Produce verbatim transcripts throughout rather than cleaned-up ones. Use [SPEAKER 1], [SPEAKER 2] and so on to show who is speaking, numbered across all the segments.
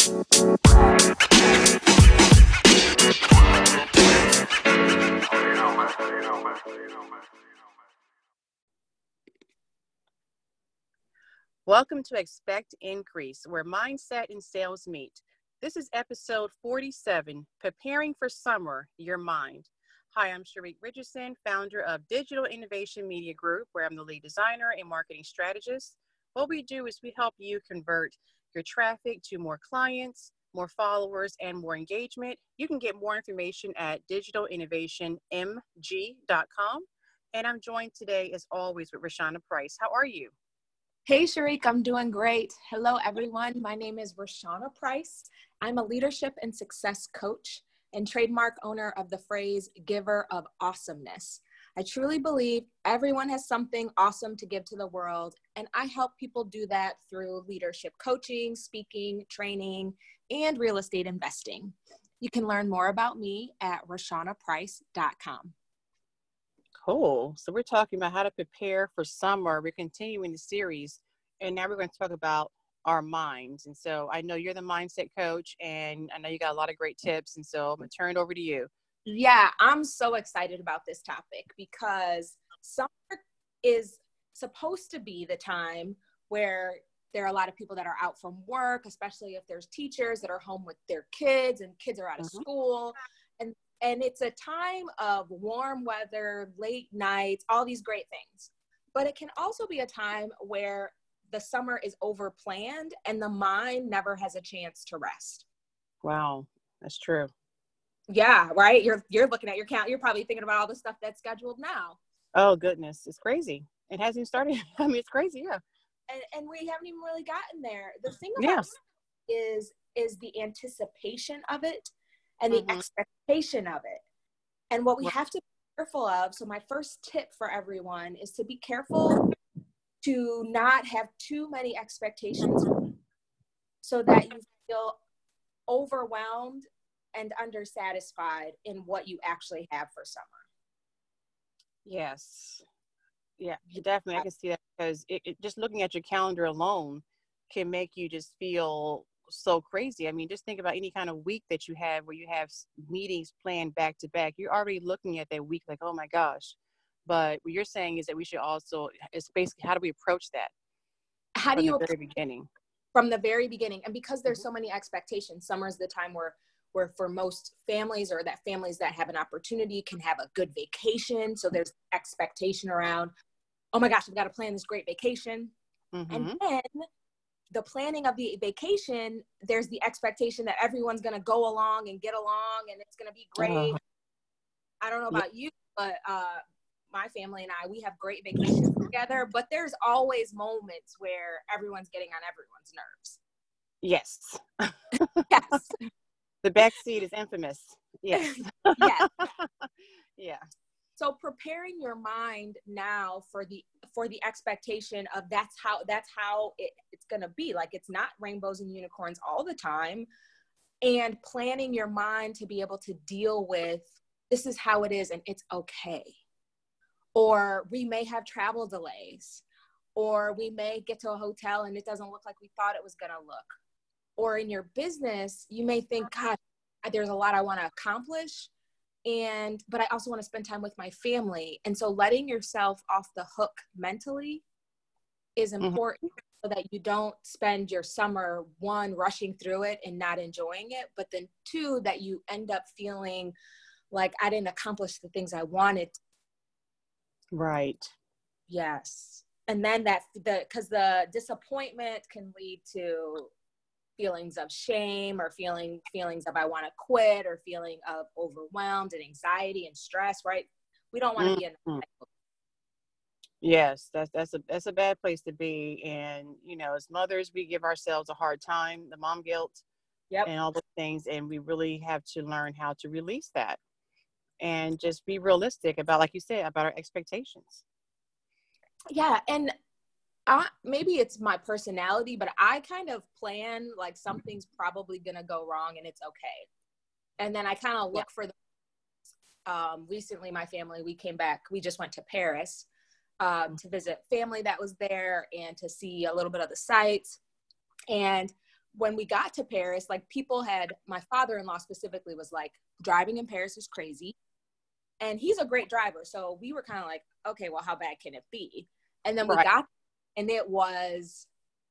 [SPEAKER 1] Welcome to Expect Increase, where mindset and sales meet. This is episode forty-seven, Preparing for Summer, Your Mind. Hi, I'm Sharique Richardson, founder of Digital Innovation Media Group, where I'm the lead designer and marketing strategist. What we do is we help you convert your traffic to more clients, more followers, and more engagement. You can get more information at digital innovation m g dot com. And I'm joined today, as always, with Rashana Price. How are you?
[SPEAKER 2] Hey, Sharique, I'm doing great. Hello, everyone. My name is Rashana Price. I'm a leadership and success coach and trademark owner of the phrase giver of awesomeness. I truly believe everyone has something awesome to give to the world, and I help people do that through leadership coaching, speaking, training, and real estate investing. You can learn more about me at rashana price dot com.
[SPEAKER 1] Cool. So we're talking about how to prepare for summer. We're continuing the series, and now we're going to talk about our minds. And so I know you're the mindset coach, and I know you got a lot of great tips. And so I'm going to turn it over to you.
[SPEAKER 2] Yeah, I'm so excited about this topic because summer is supposed to be the time where there are a lot of people that are out from work, especially if there's teachers that are home with their kids and kids are out of mm-hmm. school. And And it's a time of warm weather, late nights, all these great things. But it can also be a time where the summer is overplanned and the mind never has a chance to rest.
[SPEAKER 1] Wow, that's true.
[SPEAKER 2] Yeah, right? You're you're looking at your count. You're probably thinking about all the stuff that's scheduled now.
[SPEAKER 1] Oh, goodness. It's crazy. It hasn't even started. I mean, it's crazy, yeah.
[SPEAKER 2] And and we haven't even really gotten there. The thing
[SPEAKER 1] yeah.
[SPEAKER 2] about is is the anticipation of it and the mm-hmm. expectation of it. And what we have to be careful of, so my first tip for everyone is to be careful to not have too many expectations so that you feel overwhelmed and undersatisfied in what you actually have for summer.
[SPEAKER 1] Yes. Yeah, definitely. I can see that because it, it, just looking at your calendar alone can make you just feel so crazy. I mean, just think about any kind of week that you have where you have meetings planned back to back. You're already looking at that week like, oh my gosh. But what you're saying is that we should also, it's basically, how do we approach that?
[SPEAKER 2] How do
[SPEAKER 1] from
[SPEAKER 2] you
[SPEAKER 1] the very beginning?
[SPEAKER 2] From the very beginning. And because there's so many expectations, summer is the time where, where for most families or that families that have an opportunity can have a good vacation. So there's expectation around, oh my gosh, I've got to plan this great vacation. Mm-hmm. And then the planning of the vacation, there's the expectation that everyone's going to go along and get along and it's going to be great. Uh, I don't know about yeah. you, but uh, my family and I, we have great vacations together, but there's always moments where everyone's getting on everyone's nerves.
[SPEAKER 1] Yes.
[SPEAKER 2] Yes.
[SPEAKER 1] The back seat is infamous. Yes.
[SPEAKER 2] Yes.
[SPEAKER 1] Yeah.
[SPEAKER 2] So preparing your mind now for the for the expectation of that's how that's how it, it's going to be. Like it's not rainbows and unicorns all the time. And planning your mind to be able to deal with this is how it is and it's okay. Or we may have travel delays. Or we may get to a hotel and it doesn't look like we thought it was going to look. Or in your business, you may think, God, there's a lot I want to accomplish. And, but I also want to spend time with my family. And so letting yourself off the hook mentally is important mm-hmm. so that you don't spend your summer, one, rushing through it and not enjoying it. But then two, that you end up feeling like I didn't accomplish the things I wanted.
[SPEAKER 1] Right.
[SPEAKER 2] Yes. And then that the, cause the disappointment can lead to feelings of shame or feeling feelings of I want to quit or feeling of overwhelmed and anxiety and stress, right? We don't want to mm-hmm. be in that.
[SPEAKER 1] Yes, that's that's a that's a bad place to be. And you know, as mothers, we give ourselves a hard time, the mom guilt, yep. and all those things, and we really have to learn how to release that and just be realistic about, like you said, about our expectations.
[SPEAKER 2] Yeah, and I, maybe it's my personality, but I kind of plan like something's probably going to go wrong and it's okay. And then I kind of look yeah. for the, um, recently my family, we came back, we just went to Paris um, to visit family that was there and to see a little bit of the sights. And when we got to Paris, like people had, my father-in-law specifically was like, driving in Paris is crazy. And he's a great driver. So we were kind of like, okay, well, how bad can it be? And then we
[SPEAKER 1] Right.
[SPEAKER 2] got, and it was,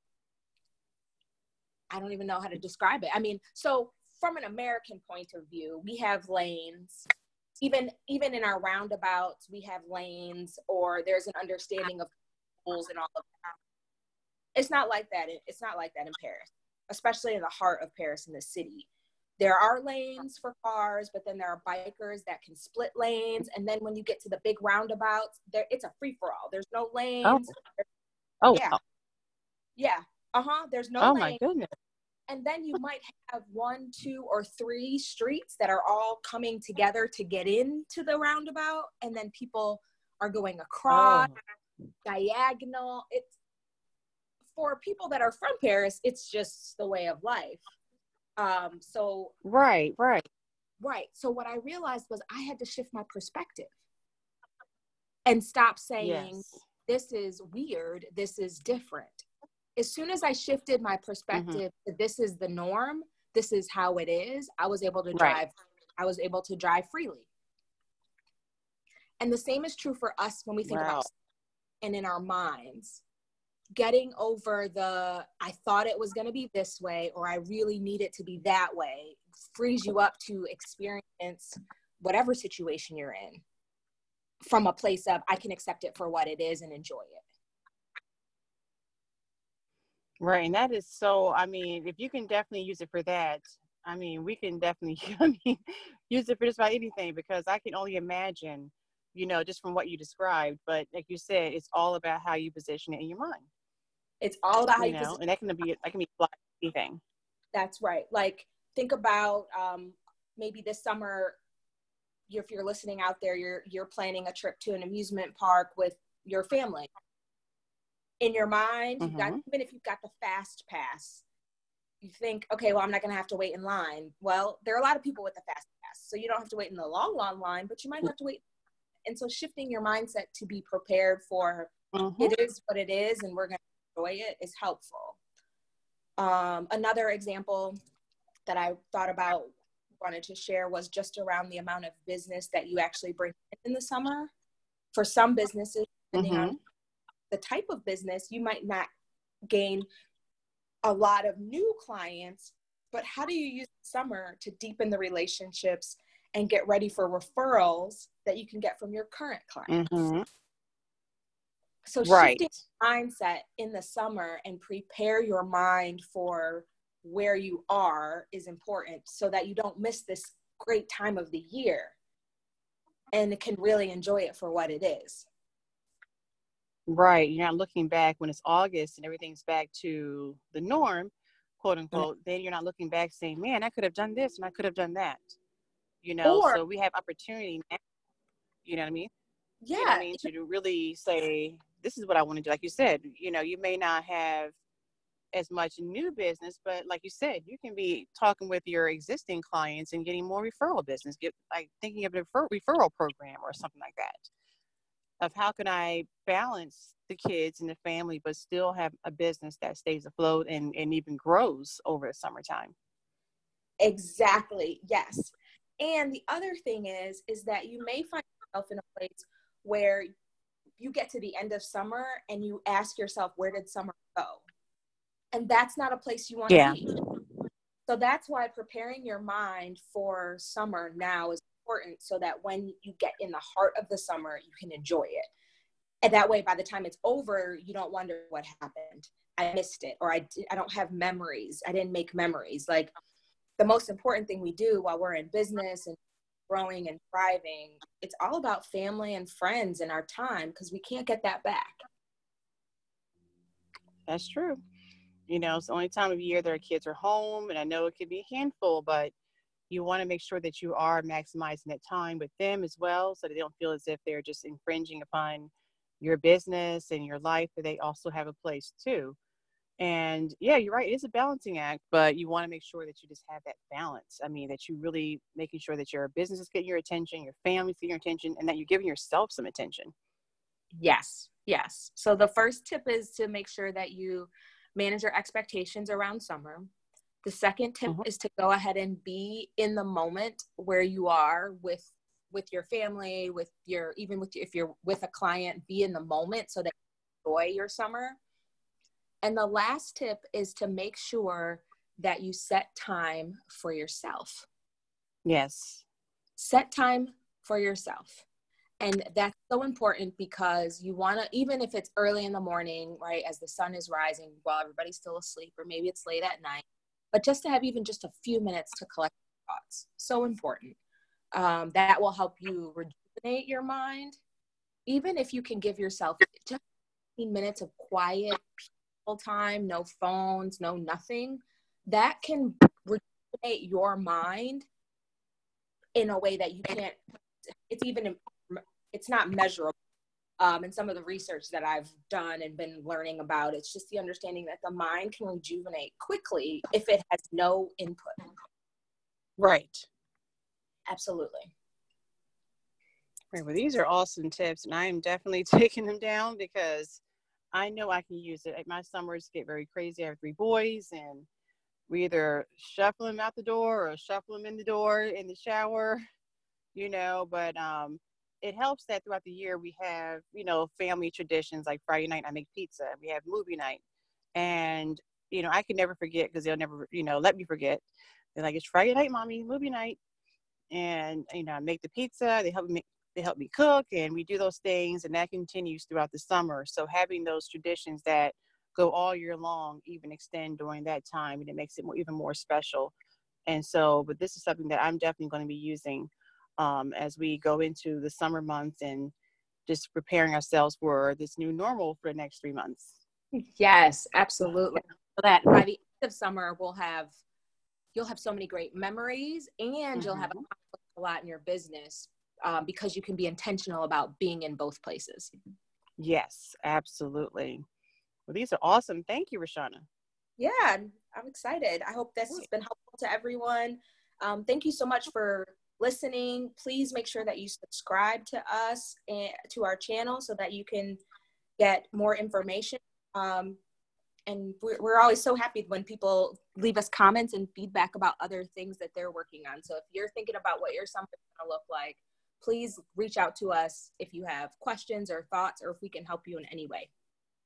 [SPEAKER 2] I don't even know how to describe it. I mean, so from an American point of view, we have lanes. Even even in our roundabouts, we have lanes, or there's an understanding of rules and all of that. It's not like that. It's not like that in Paris, especially in the heart of Paris, in the city. There are lanes for cars, but then there are bikers that can split lanes. And then when you get to the big roundabouts, there it's a free-for-all. There's no lanes.
[SPEAKER 1] Oh, oh
[SPEAKER 2] yeah.
[SPEAKER 1] wow.
[SPEAKER 2] Yeah. Uh-huh. There's no
[SPEAKER 1] Oh
[SPEAKER 2] lanes.
[SPEAKER 1] my goodness.
[SPEAKER 2] And then you might have one, two, or three streets that are all coming together to get into the roundabout. And then people are going across, oh. diagonal. It's, for people that are from Paris, it's just the way of life. Um, so.
[SPEAKER 1] Right, right.
[SPEAKER 2] Right. So what I realized was I had to shift my perspective and stop saying, yes, this is weird, this is different. As soon as I shifted my perspective mm-hmm. to this is the norm, this is how it is, I was able to drive, right. I was able to drive freely. And the same is true for us when we think wow. about and in our minds. Getting over the, I thought it was going to be this way, or I really need it to be that way, frees you up to experience whatever situation you're in from a place of, I can accept it for what it is and enjoy it.
[SPEAKER 1] Right. And that is so, I mean, if you can definitely use it for that, I mean, we can definitely I mean, use it for just about anything, because I can only imagine, you know, just from what you described. But like you said, it's all about how you position it in your mind.
[SPEAKER 2] It's all about how you,
[SPEAKER 1] you know, and that can be, that can be anything.
[SPEAKER 2] That's right. Like, think about um, maybe this summer, if you're listening out there, you're you're planning a trip to an amusement park with your family. In your mind, mm-hmm. you've got, even if you've got the fast pass, you think, okay, well, I'm not going to have to wait in line. Well, there are a lot of people with the fast pass, so you don't have to wait in the long, long line, but you might have to wait. And so shifting your mindset to be prepared for mm-hmm. it is what it is, and we're going to enjoy it, is helpful. Um, another example that I thought about, wanted to share, was just around the amount of business that you actually bring in the summer. For some businesses, depending mm-hmm. on the type of business, you might not gain a lot of new clients, but how do you use summer to deepen the relationships and get ready for referrals that you can get from your current clients? Mm-hmm. So right. shifting mindset in the summer and prepare your mind for where you are is important, so that you don't miss this great time of the year and can really enjoy it for what it is.
[SPEAKER 1] Right. You're not looking back when it's August and everything's back to the norm, quote unquote. Then you're not looking back saying, man, I could have done this and I could have done that. You know, or, so we have opportunity now, you know what I mean?
[SPEAKER 2] Yeah.
[SPEAKER 1] You know what I mean? To really say, this is what I want to do. Like you said, you know, you may not have as much new business, but like you said, you can be talking with your existing clients and getting more referral business, get like thinking of a refer- referral program or something like that. Of how can I balance the kids and the family, but still have a business that stays afloat and, and even grows over the summertime.
[SPEAKER 2] Exactly. Yes. And the other thing is, is that you may find yourself in a place where you get to the end of summer and you ask yourself, where did summer go? And that's not a place you want to yeah. be. So that's why preparing your mind for summer now is important, so that when you get in the heart of the summer, you can enjoy it. And that way, by the time it's over, you don't wonder what happened. I missed it, or I, I don't have memories. I didn't make memories. Like, the most important thing we do while we're in business and growing and thriving, it's all about family and friends and our time, because we can't get that back.
[SPEAKER 1] That's true. You know, it's the only time of year that our kids are home, and I know it could be a handful, but you want to make sure that you are maximizing that time with them as well, so that they don't feel as if they're just infringing upon your business and your life, that they also have a place too. And yeah, you're right. It is a balancing act, but you want to make sure that you just have that balance. I mean, that you really making sure that your business is getting your attention, your family's getting your attention, and that you're giving yourself some attention.
[SPEAKER 2] Yes. Yes. So the first tip is to make sure that you manage your expectations around summer. The second tip
[SPEAKER 1] Mm-hmm.
[SPEAKER 2] is to go ahead and be in the moment where you are with with your family, with your, even with, if you're with a client, be in the moment so that you enjoy your summer. And the last tip is to make sure that you set time for yourself.
[SPEAKER 1] Yes.
[SPEAKER 2] Set time for yourself. And that's so important because you want to, even if it's early in the morning, right, as the sun is rising while everybody's still asleep, or maybe it's late at night, but just to have even just a few minutes to collect thoughts. So important. Um, that will help you rejuvenate your mind. Even if you can give yourself just fifteen minutes of quiet, peaceful time, no phones, no nothing, that can rejuvenate your mind in a way that you can't, it's even, it's not measurable. Um, and some of the research that I've done and been learning about, it's just the understanding that the mind can rejuvenate quickly if it has no input.
[SPEAKER 1] Right.
[SPEAKER 2] Absolutely.
[SPEAKER 1] Right. Well, these are awesome tips, and I am definitely taking them down because I know I can use it. My summers get very crazy. I have three boys, and we either shuffle them out the door or shuffle them in the door in the shower, you know, but um, it helps that throughout the year we have, you know, family traditions like Friday night, I make pizza. We have movie night. And, you know, I can never forget because they'll never, you know, let me forget. They're like, it's Friday night, mommy, movie night. And, you know, I make the pizza. They help me make, they help me cook, and we do those things, and that continues throughout the summer. So having those traditions that go all year long even extend during that time, and it makes it more, even more special. And so, but this is something that I'm definitely going to be using um, as we go into the summer months and just preparing ourselves for this new normal for the next three months.
[SPEAKER 2] Yes, absolutely. So that by the end of summer, we'll have, you'll have so many great memories, and mm-hmm. you'll have a lot in your business um, because you can be intentional about being in both places.
[SPEAKER 1] Yes, absolutely. Well, these are awesome. Thank you, Roshana.
[SPEAKER 2] Yeah, I'm excited. I hope this has been helpful to everyone. Um, thank you so much for listening. Please make sure that you subscribe to us and to our channel so that you can get more information. Um, and we're, we're always so happy when people leave us comments and feedback about other things that they're working on. So if you're thinking about what your summer is going to look like, please reach out to us if you have questions or thoughts, or if we can help you in any way.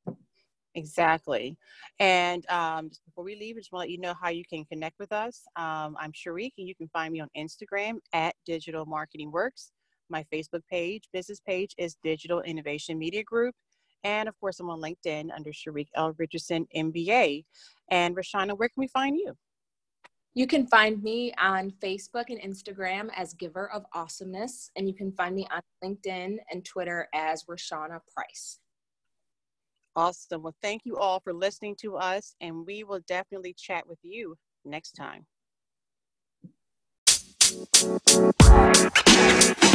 [SPEAKER 1] Exactly. And um, just before we leave, I just want to let you know how you can connect with us. Um, I'm Sharique, and you can find me on Instagram at Digital Marketing Works. My Facebook page, business page, is Digital Innovation Media Group. And of course, I'm on LinkedIn under Sharique L. Richardson, M B A. And Roshana, where can we find you?
[SPEAKER 2] You can find me on Facebook and Instagram as Giver of Awesomeness. And you can find me on LinkedIn and Twitter as Roshana Price.
[SPEAKER 1] Awesome. Well, thank you all for listening to us, and we will definitely chat with you next time.